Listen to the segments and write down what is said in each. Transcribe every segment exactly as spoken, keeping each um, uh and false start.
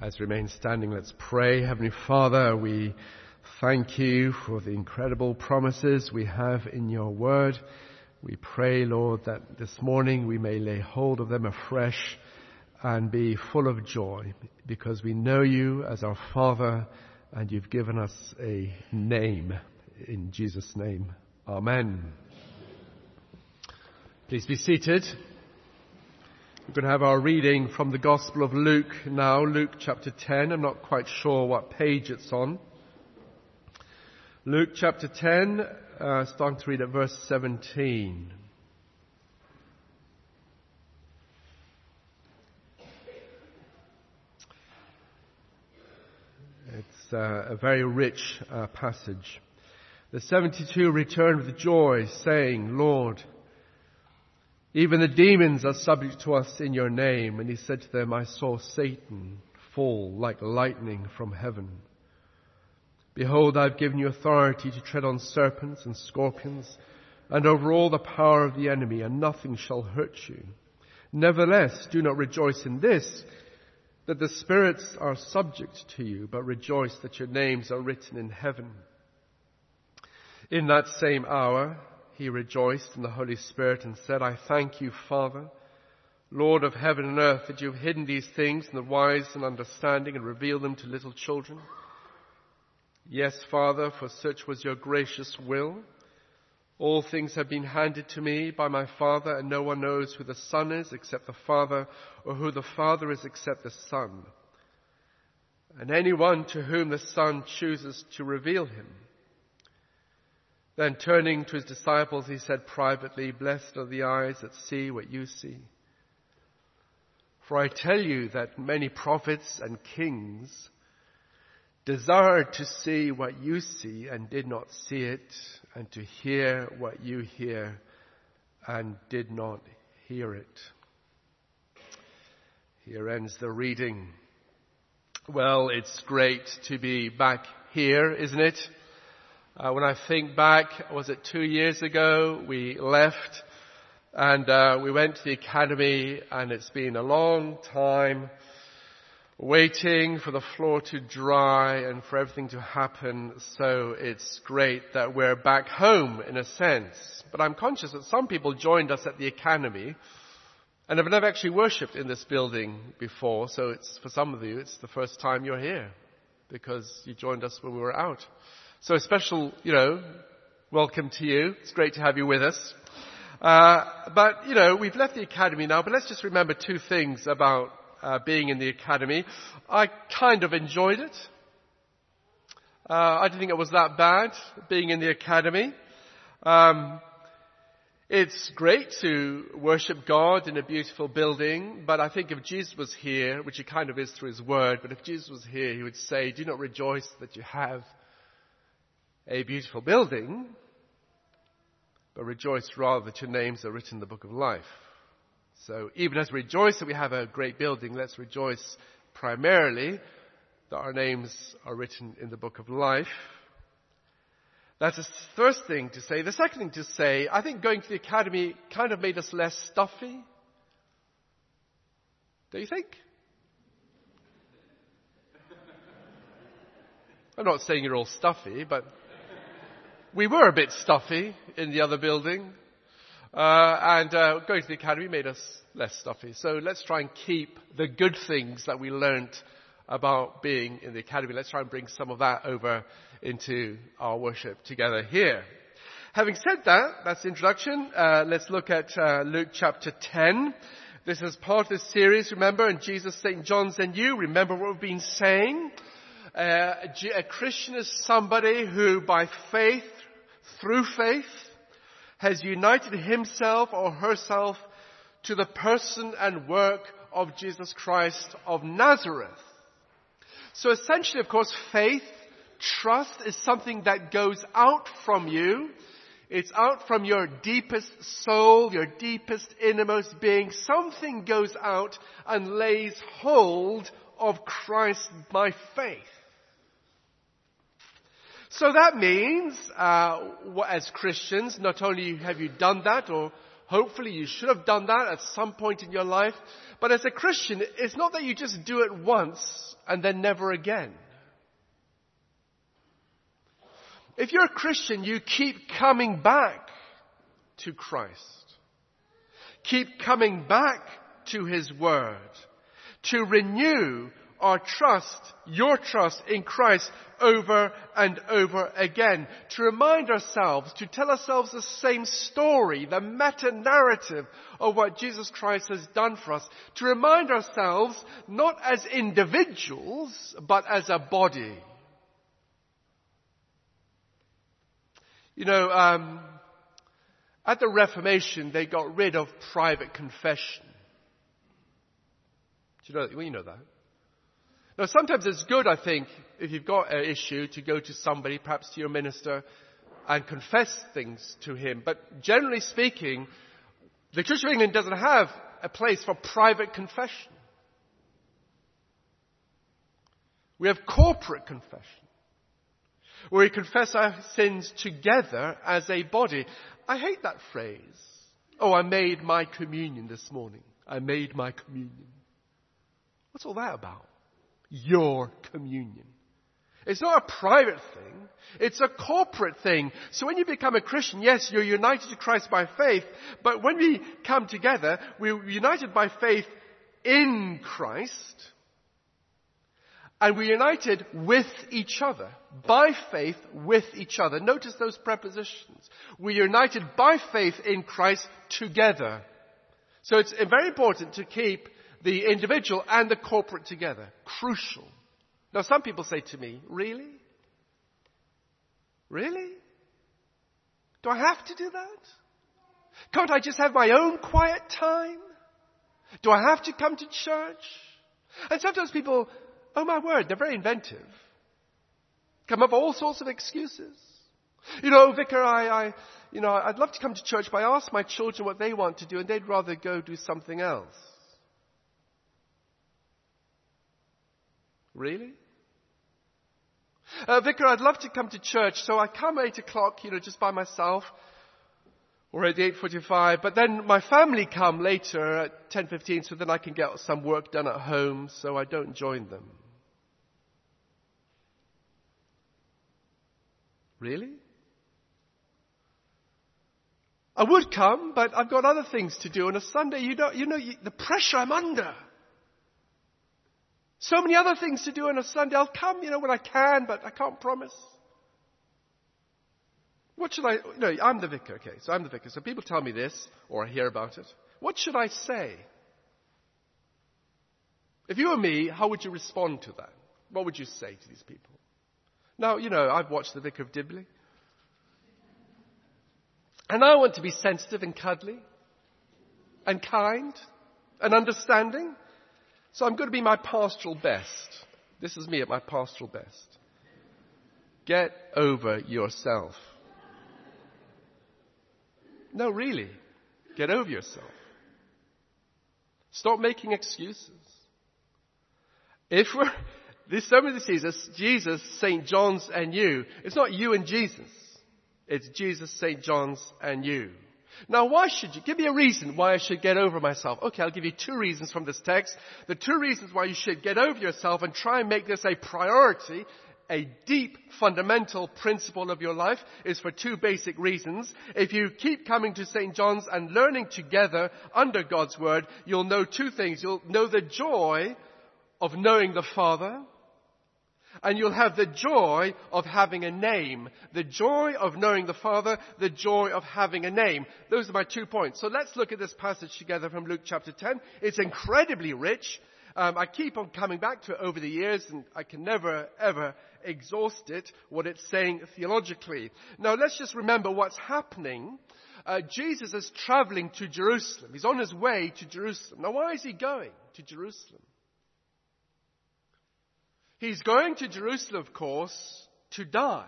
As we remain standing, let's pray. Heavenly Father, we thank you for the incredible promises we have in your word. We pray, Lord, that this morning we may lay hold of them afresh and be full of joy, because we know you as our Father and you've given us a name. In Jesus' name, amen. Please be seated. We're going to have our reading from the Gospel of Luke now, Luke chapter ten. I'm not quite sure what page it's on. Luke chapter ten, uh, starting to read at verse seventeen. It's uh, a very rich uh, passage. The seventy-two returned with joy, saying, Lord, even the demons are subject to us in your name. And he said to them, I saw Satan fall like lightning from heaven. Behold, I've given you authority to tread on serpents and scorpions and over all the power of the enemy, and nothing shall hurt you. Nevertheless, do not rejoice in this, that the spirits are subject to you, but rejoice that your names are written in heaven. In that same hour, he rejoiced in the Holy Spirit and said, I thank you, Father, Lord of heaven and earth, that you have hidden these things in the wise and understanding and revealed them to little children. Yes, Father, for such was your gracious will. All things have been handed to me by my Father, and no one knows who the Son is except the Father, or who the Father is except the Son, and anyone to whom the Son chooses to reveal him. Then turning to his disciples, he said privately, Blessed are the eyes that see what you see. For I tell you that many prophets and kings desired to see what you see and did not see it, and to hear what you hear and did not hear it. Here ends the reading. Well, it's great to be back here, isn't it? Uh, when I think back, was it two years ago, we left and uh, we went to the academy, and it's been a long time waiting for the floor to dry and for everything to happen. So it's great that we're back home in a sense. But I'm conscious that some people joined us at the academy and have never actually worshipped in this building before. So it's, for some of you, it's the first time you're here because you joined us when we were out. So a special, you know, welcome to you. It's great to have you with us. Uh, but, you know, we've left the academy now, but let's just remember two things about uh, being in the academy. I kind of enjoyed it. Uh, I didn't think it was that bad, being in the academy. Um, it's great to worship God in a beautiful building, but I think if Jesus was here, which he kind of is through his word, but if Jesus was here, he would say, do not rejoice that you have a beautiful building, but rejoice rather that your names are written in the book of life. So even as we rejoice that we have a great building, let's rejoice primarily that our names are written in the book of life. That's the first thing to say. The second thing to say, I think going to the academy kind of made us less stuffy. Don't you think? I'm not saying you're all stuffy, but we were a bit stuffy in the other building. Uh, and uh, going to the academy made us less stuffy. So let's try and keep the good things that we learnt about being in the academy. Let's try and bring some of that over into our worship together here. Having said that, that's the introduction. Uh, let's look at uh, Luke chapter ten. This is part of the series, remember, and Jesus, Saint John sent you. Remember what we've been saying. Uh, a Christian is somebody who by faith, through faith, has united himself or herself to the person and work of Jesus Christ of Nazareth. So essentially, of course, faith, trust is something that goes out from you. It's out from your deepest soul, your deepest innermost being. Something goes out and lays hold of Christ by faith. So that means, uh, as Christians, not only have you done that, or Hopefully you should have done that at some point in your life. But as a Christian, it's not that you just do it once and then never again. If you're a Christian, you keep coming back to Christ. Keep coming back to His Word to renew our trust, your trust in Christ over and over again. To remind ourselves, to tell ourselves the same story, the meta-narrative of what Jesus Christ has done for us. To remind ourselves, not as individuals, but as a body. You know, um, at the Reformation, they got rid of private confession. Do you know, well, you know that. Now, sometimes it's good, I think, if you've got an issue, to go to somebody, perhaps to your minister, and confess things to him. But generally speaking, the Church of England doesn't have a place for private confession. We have corporate confession, where we confess our sins together as a body. I hate that phrase. Oh, I made my communion this morning. I made my communion. What's all that about? Your communion. It's not a private thing. It's a corporate thing. So when you become a Christian, yes, you're united to Christ by faith. But when we come together, we're united by faith in Christ. And we're united with each other. By faith with each other. Notice those prepositions. We're united by faith in Christ together. So it's very important to keep the individual and the corporate together. Crucial. Now some people say to me, really? Really? Do I have to do that? Can't I just have my own quiet time? Do I have to come to church? And sometimes people, oh my word, they're very inventive. Come up with all sorts of excuses. You know, Vicar, I, I, you know, I'd love to come to church, but I ask my children what they want to do and they'd rather go do something else. Really? Uh, Vicar, I'd love to come to church, so I come at eight o'clock, you know, just by myself, or at eight forty-five, but then my family come later at ten fifteen, so then I can get some work done at home, so I don't join them. Really? I would come, but I've got other things to do on a Sunday. You don't, you know, you, the pressure I'm under. So many other things to do on a Sunday. I'll come, you know, when I can, but I can't promise. What should I, no, I'm the vicar, okay, so I'm the vicar. So people tell me this, or I hear about it. What should I say? If you were me, how would you respond to that? What would you say to these people? Now, you know, I've watched The Vicar of Dibley. And I want to be sensitive and cuddly, and kind, and understanding. So I'm going to be my pastoral best. This is me at my pastoral best. Get over yourself. No, really. Get over yourself. Stop making excuses. If we're, this somebody sees us, Jesus, Saint John's and you. It's not you and Jesus. It's Jesus, Saint John's and you. Now, why should you? Give me a reason why I should get over myself. Okay, I'll give you two reasons from this text. The two reasons why you should get over yourself and try and make this a priority, a deep, fundamental principle of your life, is for two basic reasons. If you keep coming to Saint John's and learning together under God's Word, you'll know two things. You'll know the joy of knowing the Father, and you'll have the joy of having a name. The joy of knowing the Father, the joy of having a name. Those are my two points. So let's look at this passage together from Luke chapter ten. It's incredibly rich. Um, I keep on coming back to it over the years, and I can never, ever exhaust it, what it's saying theologically. Now let's just remember what's happening. Uh, Jesus is traveling to Jerusalem. He's on his way to Jerusalem. Now why is he going to Jerusalem? He's going to Jerusalem, of course, to die.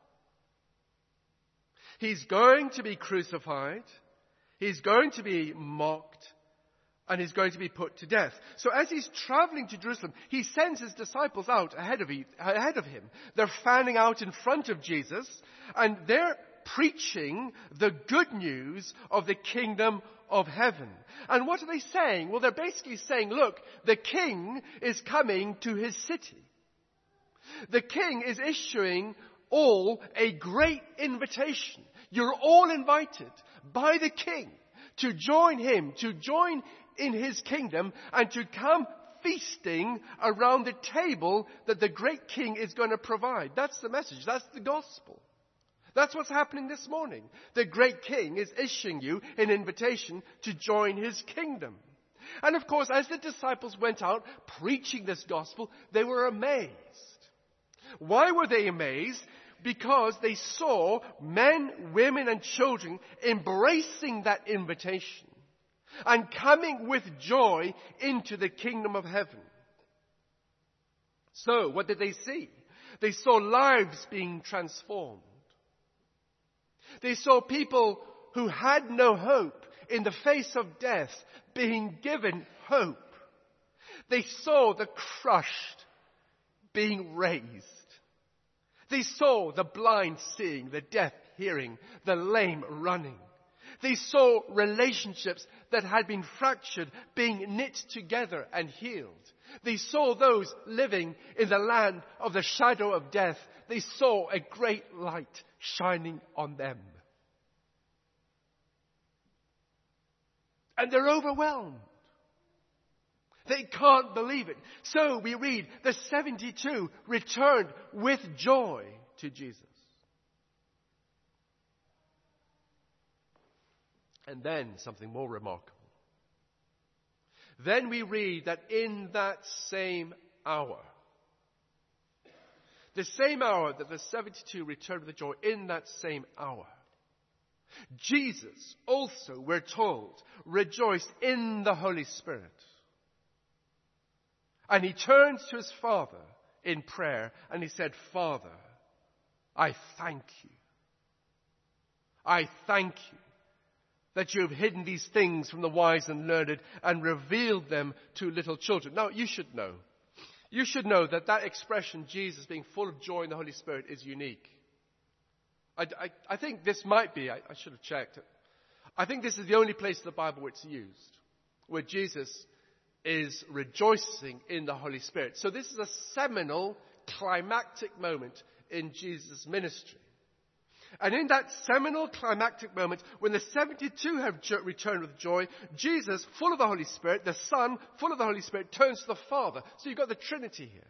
He's going to be crucified. He's going to be mocked. And he's going to be put to death. So as he's traveling to Jerusalem, he sends his disciples out ahead of, he, ahead of him. They're fanning out in front of Jesus. And they're preaching the good news of the kingdom of heaven. And what are they saying? Well, they're basically saying, look, the king is coming to his city. The king is issuing all a great invitation. You're all invited by the king to join him, to join in his kingdom, and to come feasting around the table that the great king is going to provide. That's the message. That's the gospel. That's what's happening this morning. The great king is issuing you an invitation to join his kingdom. And of course, as the disciples went out preaching this gospel, they were amazed. Why were they amazed? Because they saw men, women, and children embracing that invitation and coming with joy into the kingdom of heaven. So, what did they see? They saw lives being transformed. They saw people who had no hope in the face of death being given hope. They saw the crushed being raised. They saw the blind seeing, the deaf hearing, the lame running. They saw relationships that had been fractured being knit together and healed. They saw those living in the land of the shadow of death. They saw a great light shining on them. And they're overwhelmed. They can't believe it. So we read, the seventy-two returned with joy to Jesus. And then something more remarkable. Then we read that in that same hour, the same hour that the seventy-two returned with joy, in that same hour, Jesus also, we're told, rejoiced in the Holy Spirit. And he turns to his Father in prayer and he said, Father, I thank you. I thank you that you have hidden these things from the wise and learned and revealed them to little children. Now, you should know. You should know that that expression, Jesus being full of joy in the Holy Spirit, is unique. I, I, I think this might be, I, I should have checked it. I think this is the only place in the Bible where it's used, where Jesus is rejoicing in the Holy Spirit. So this is a seminal, climactic moment in Jesus' ministry. And in that seminal, climactic moment, when the seventy-two have returned with joy, Jesus, full of the Holy Spirit, the Son, full of the Holy Spirit, turns to the Father. So you've got the Trinity here.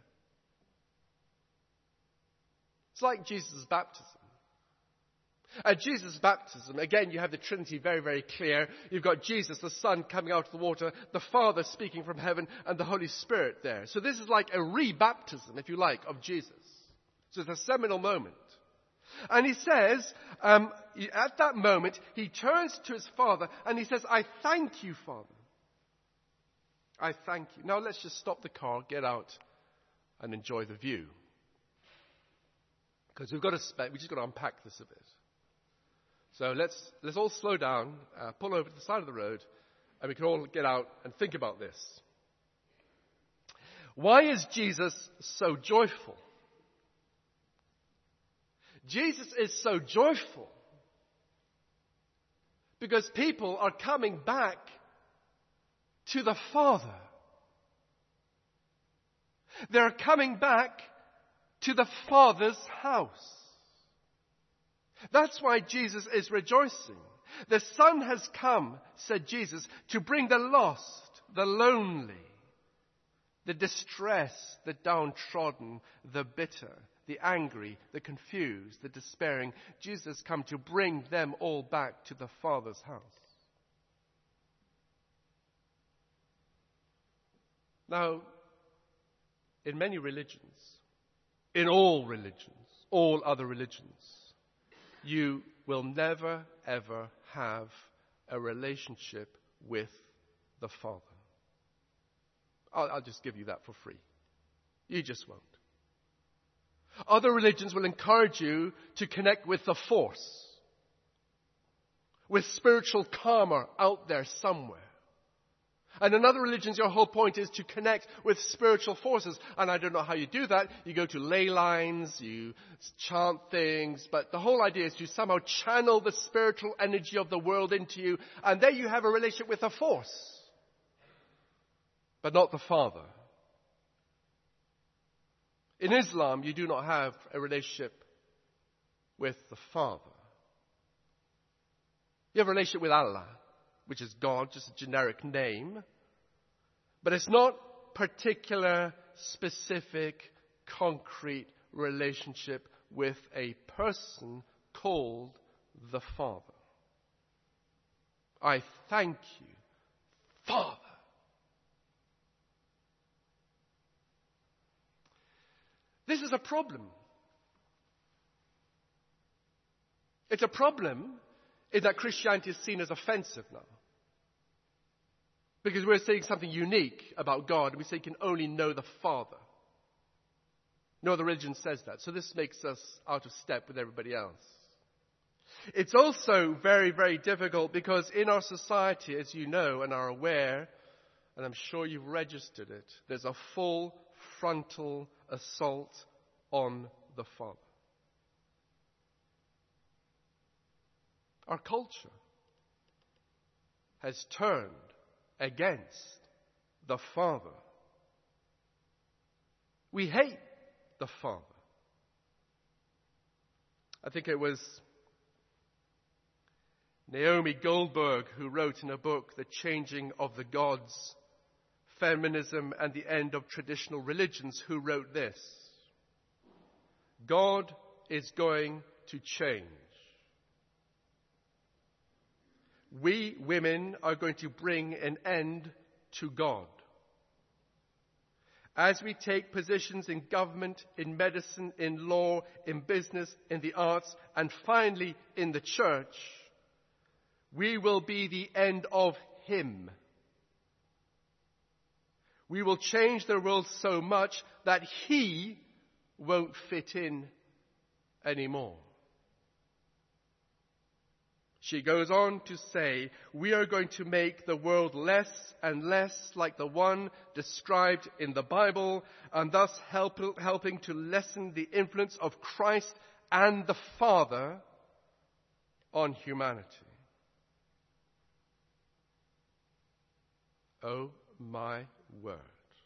It's like Jesus' baptism. At Jesus' baptism, again, you have the Trinity very, very clear. You've got Jesus, the Son, coming out of the water, the Father speaking from heaven, and the Holy Spirit there. So this is like a re-baptism, if you like, of Jesus. So it's a seminal moment. And he says, um, at that moment, he turns to his Father and he says, I thank you, Father. I thank you. Now let's just stop the car, get out, and enjoy the view. Because we've got to, spe- we just got to unpack this a bit. So let's let's all slow down, uh, pull over to the side of the road, and we can all get out and think about this. Why is Jesus so joyful? Jesus is so joyful because people are coming back to the Father. They're coming back to the Father's house. That's why Jesus is rejoicing. The Son has come, said Jesus, to bring the lost, the lonely, the distressed, the downtrodden, the bitter, the angry, the confused, the despairing. Jesus has come to bring them all back to the Father's house. Now, in many religions, in all religions, all other religions, you will never, ever have a relationship with the Father. I'll, I'll just give you that for free. You just won't. Other religions will encourage you to connect with the force, with spiritual karma out there somewhere. And in other religions, your whole point is to connect with spiritual forces. And I don't know how you do that. You go to ley lines, you chant things, but the whole idea is to somehow channel the spiritual energy of the world into you, and there you have a relationship with a force, but not the Father. In Islam, you do not have a relationship with the Father. You have a relationship with Allah, which is God, just a generic name. But it's not particular, specific, concrete relationship with a person called the Father. I thank you, Father. This is a problem. It's a problem in that Christianity is seen as offensive now. Because we're saying something unique about God. We say you can only know the Father. No other religion says that. So this makes us out of step with everybody else. It's also very, very difficult because in our society, as you know and are aware, and I'm sure you've registered it, there's a full frontal assault on the Father. Our culture has turned against the Father. We hate the Father. I think it was Naomi Goldberg who wrote in a book, The Changing of the Gods, Feminism and the End of Traditional Religions, who wrote this: God is going to change. We women are going to bring an end to God. As we take positions in government, in medicine, in law, in business, in the arts, and finally in the church, we will be the end of Him. We will change the world so much that He won't fit in anymore. She goes on to say, we are going to make the world less and less like the one described in the Bible, and thus help, helping to lessen the influence of Christ and the Father on humanity. Oh my word.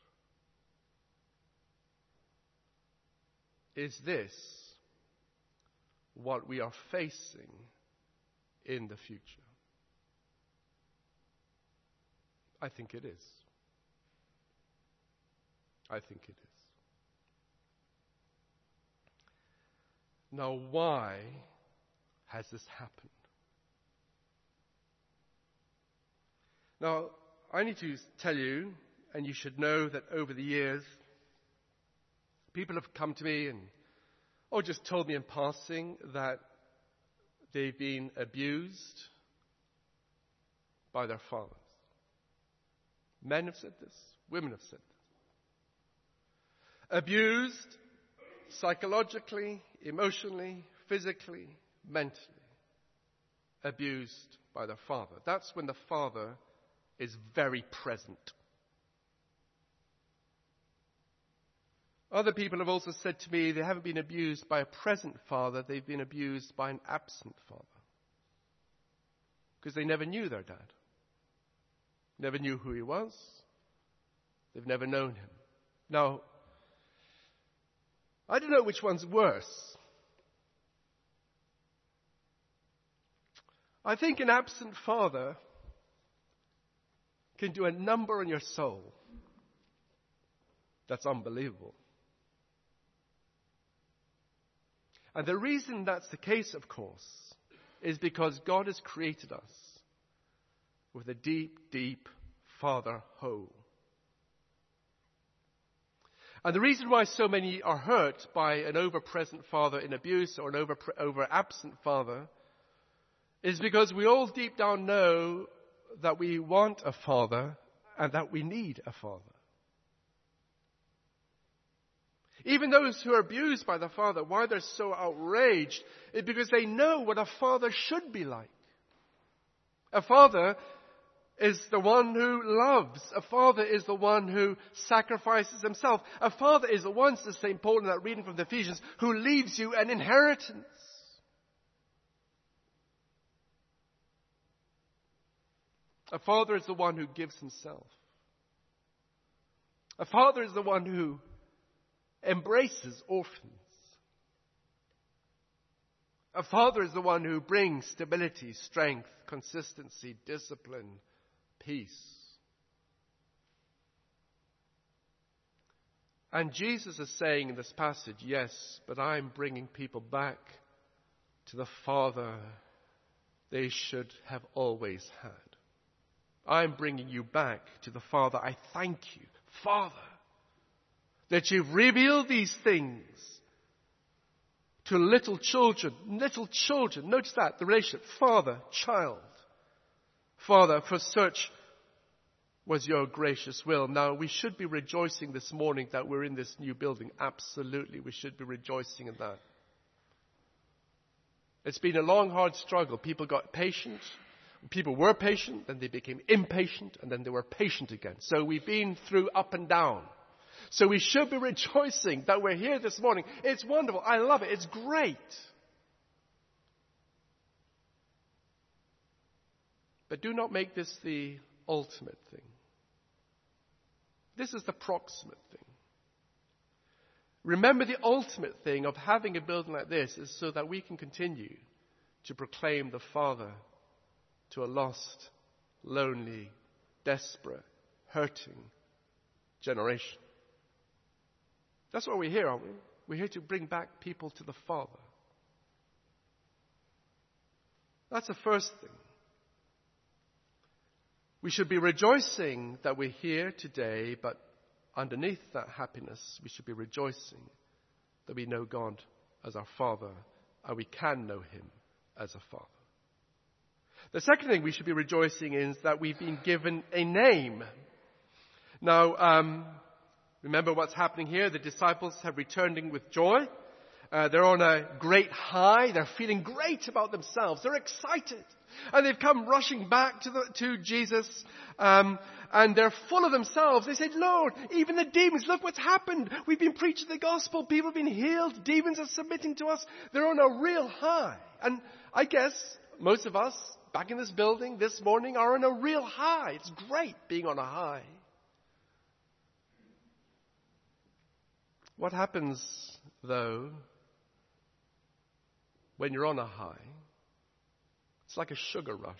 Is this what we are facing in the future? I think it is. I think it is. Now, why has this happened? Now, I need to tell you, and you should know, that over the years, people have come to me and, or just told me in passing that they've been abused by their fathers. Men have said this. Women have said this. Abused psychologically, emotionally, physically, mentally. Abused by their father. That's when the father is very present. Other people have also said to me they haven't been abused by a present father, they've been abused by an absent father. Because they never knew their dad. Never knew who he was. They've never known him. Now, I don't know which one's worse. I think an absent father can do a number on your soul that's unbelievable. And the reason that's the case, of course, is because God has created us with a deep, deep father hole. And the reason why so many are hurt by an over-present father in abuse or an over, over-absent father is because we all deep down know that we want a father and that we need a father. Even those who are abused by the father, why they're so outraged is because they know what a father should be like. A father is the one who loves. A father is the one who sacrifices himself. A father is the one, says Saint Paul in that reading from the Ephesians, who leaves you an inheritance. A father is the one who gives himself. A father is the one who embraces orphans. A father is the one who brings stability, strength, consistency, discipline, peace. And Jesus is saying in this passage, yes, but I'm bringing people back to the Father they should have always had. I'm bringing you back to the Father. I thank you, Father, that you've revealed these things to little children. Little children. Notice that, the relationship. Father, child. Father, for such was your gracious will. Now, we should be rejoicing this morning that we're in this new building. Absolutely, we should be rejoicing in that. It's been a long, hard struggle. People got patient. People were patient, then they became impatient, and then they were patient again. So we've been through up and down. So we should be rejoicing that we're here this morning. It's wonderful. I love it. It's great. But do not make this the ultimate thing. This is the proximate thing. Remember, the ultimate thing of having a building like this is so that we can continue to proclaim the Father to a lost, lonely, desperate, hurting generation. That's why we're here, aren't we? We're here to bring back people to the Father. That's the first thing. We should be rejoicing that we're here today, but underneath that happiness, we should be rejoicing that we know God as our Father, and we can know Him as a Father. The second thing we should be rejoicing in is that we've been given a name. Now, um, remember what's happening here. The disciples have returned with joy. Uh, they're on a great high. They're feeling great about themselves. They're excited. And they've come rushing back to, the, to Jesus. Um, and they're full of themselves. They said, Lord, even the demons, look what's happened. We've been preaching the gospel. People have been healed. Demons are submitting to us. They're on a real high. And I guess most of us back in this building this morning are on a real high. It's great being on a high. What happens, though, when you're on a high? It's like a sugar rush.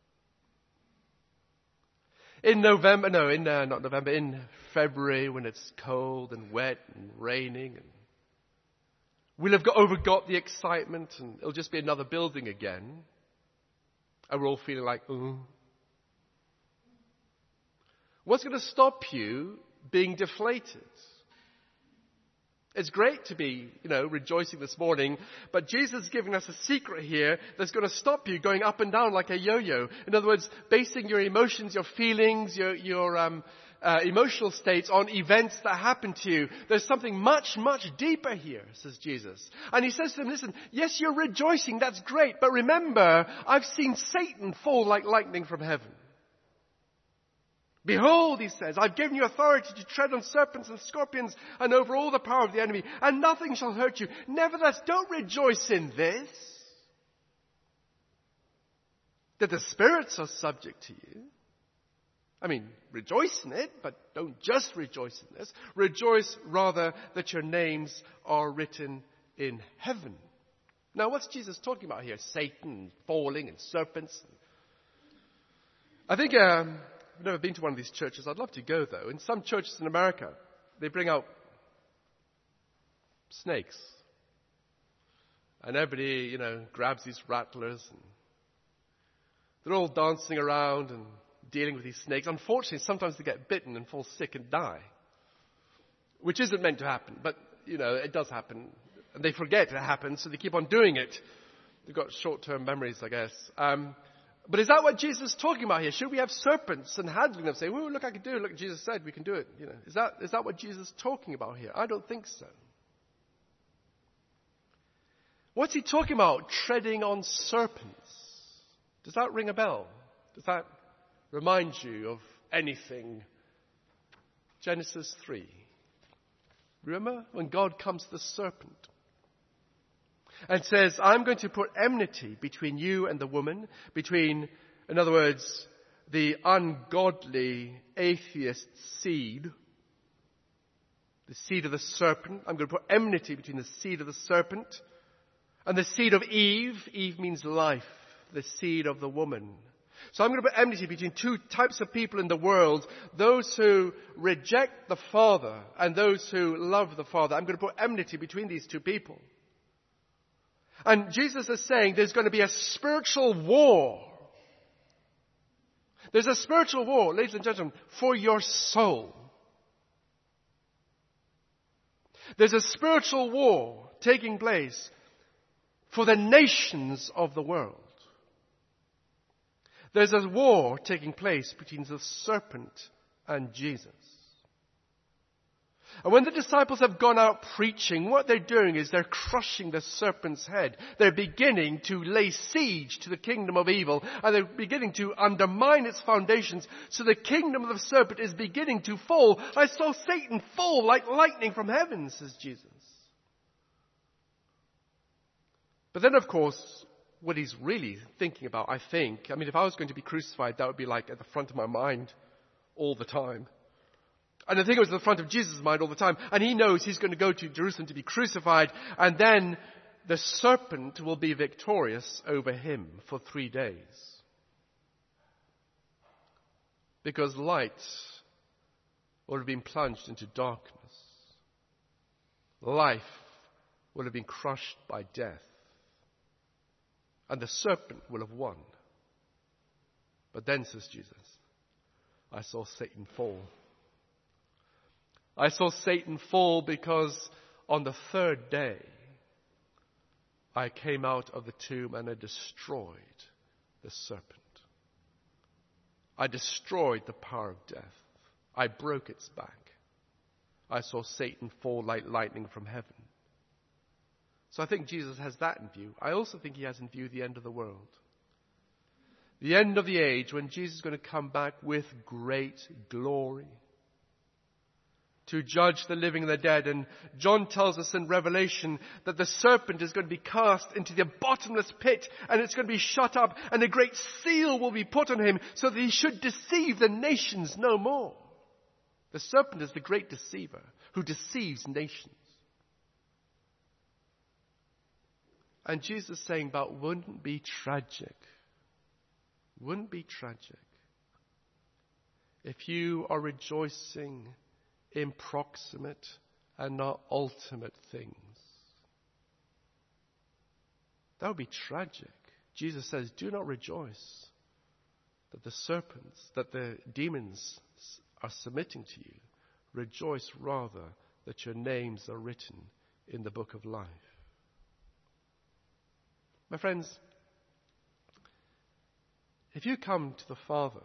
In November, no, in uh, not November, in February, when it's cold and wet and raining, and we'll have got, overgot the excitement, and it'll just be another building again. And we're all feeling like, oh. What's going to stop you being deflated? It's great to be, you know, rejoicing this morning, but Jesus is giving us a secret here that's going to stop you going up and down like a yo-yo. In other words, basing your emotions, your feelings, your, your um, uh, emotional states on events that happen to you. There's something much, much deeper here, says Jesus. And he says to them, listen, yes, you're rejoicing, that's great, but remember, I've seen Satan fall like lightning from heaven. Behold, he says, I've given you authority to tread on serpents and scorpions and over all the power of the enemy, and nothing shall hurt you. Nevertheless, don't rejoice in this, that the spirits are subject to you. I mean, rejoice in it, but don't just rejoice in this. Rejoice rather that your names are written in heaven. Now, what's Jesus talking about here? Satan falling and serpents. I think um, I've never been to one of these churches. I'd love to go, though. In some churches in America, they bring out snakes. And everybody, you know, grabs these rattlers. And they're all dancing around and dealing with these snakes. Unfortunately, sometimes they get bitten and fall sick and die, which isn't meant to happen, but, you know, it does happen. And they forget it happens, so they keep on doing it. They've got short-term memories, I guess. Um, but is that what Jesus is talking about here? Should we have serpents and handling them, say, oh, look, I can do it. Look, Jesus said we can do it. You know, is that, is that what Jesus is talking about here? I don't think so. What's he talking about? Treading on serpents. Does that ring a bell? Does that remind you of anything, Genesis three. Remember when God comes to the serpent and says, I'm going to put enmity between you and the woman, between, in other words, the ungodly atheist seed, the seed of the serpent. I'm going to put enmity between the seed of the serpent and the seed of Eve. Eve means life, the seed of the woman. So I'm going to put enmity between two types of people in the world, those who reject the Father and those who love the Father. I'm going to put enmity between these two people. And Jesus is saying there's going to be a spiritual war. There's a spiritual war, ladies and gentlemen, for your soul. There's a spiritual war taking place for the nations of the world. There's a war taking place between the serpent and Jesus. And when the disciples have gone out preaching, what they're doing is they're crushing the serpent's head. They're beginning to lay siege to the kingdom of evil, and they're beginning to undermine its foundations. So the kingdom of the serpent is beginning to fall. I saw Satan fall like lightning from heaven, says Jesus. But then, of course, what he's really thinking about, I think, I mean, if I was going to be crucified, that would be like at the front of my mind all the time. And I think it was at the front of Jesus' mind all the time. And he knows he's going to go to Jerusalem to be crucified. And then the serpent will be victorious over him for three days. Because light will have been plunged into darkness. Life will have been crushed by death. And the serpent will have won. But then, says Jesus, I saw Satan fall. I saw Satan fall because on the third day, I came out of the tomb and I destroyed the serpent. I destroyed the power of death. I broke its back. I saw Satan fall like lightning from heaven. So I think Jesus has that in view. I also think he has in view the end of the world. The end of the age when Jesus is going to come back with great glory to judge the living and the dead. And John tells us in Revelation that the serpent is going to be cast into the bottomless pit and it's going to be shut up and a great seal will be put on him so that he should deceive the nations no more. The serpent is the great deceiver who deceives nations. And Jesus is saying, but wouldn't it be tragic? Wouldn't it be tragic if you are rejoicing in proximate and not ultimate things? That would be tragic. Jesus says, do not rejoice that the serpents, that the demons are submitting to you. Rejoice rather that your names are written in the book of life. My friends, if you come to the Father,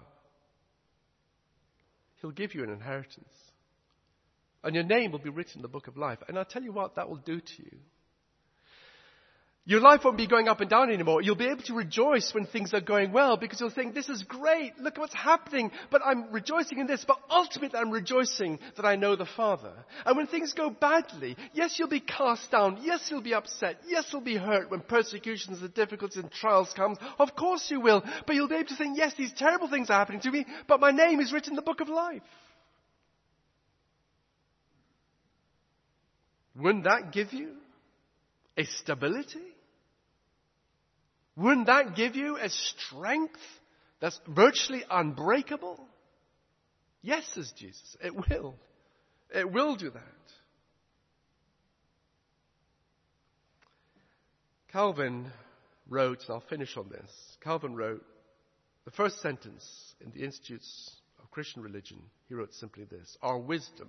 he'll give you an inheritance. And your name will be written in the book of life. And I'll tell you what that will do to you. Your life won't be going up and down anymore. You'll be able to rejoice when things are going well because you'll think, this is great. Look at what's happening. But I'm rejoicing in this. But ultimately, I'm rejoicing that I know the Father. And when things go badly, yes, you'll be cast down. Yes, you'll be upset. Yes, you'll be hurt when persecutions and difficulties and trials come. Of course you will. But you'll be able to think, yes, these terrible things are happening to me. But my name is written in the book of life. Wouldn't that give you a stability? Wouldn't that give you a strength that's virtually unbreakable? Yes, says Jesus, it will. It will do that. Calvin wrote, and I'll finish on this. Calvin wrote, the first sentence in the Institutes of Christian Religion, he wrote simply this: our wisdom,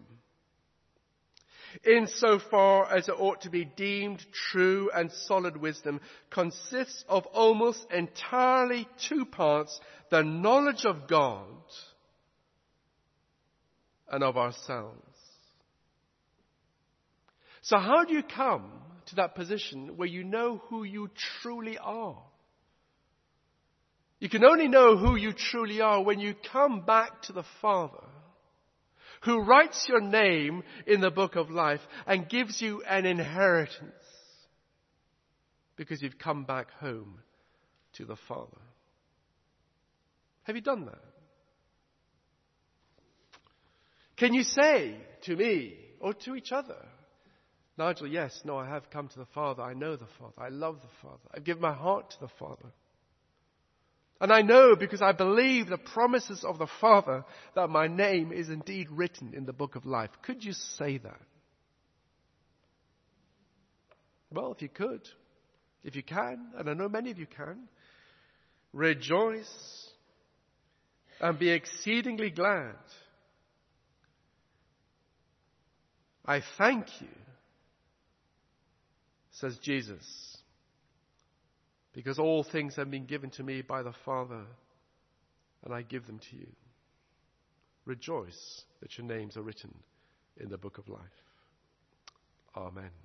insofar as it ought to be deemed true and solid wisdom, consists of almost entirely two parts: the knowledge of God and of ourselves. So how do you come to that position where you know who you truly are? You can only know who you truly are when you come back to the Father, who writes your name in the book of life and gives you an inheritance because you've come back home to the Father. Have you done that? Can you say to me or to each other, Nigel, yes, no, I have come to the Father. I know the Father. I love the Father. I've given my heart to the Father. And I know because I believe the promises of the Father that my name is indeed written in the book of life. Could you say that? Well, if you could, if you can, and I know many of you can, rejoice and be exceedingly glad. I thank you, says Jesus, because all things have been given to me by the Father, and I give them to you. Rejoice that your names are written in the book of life. Amen.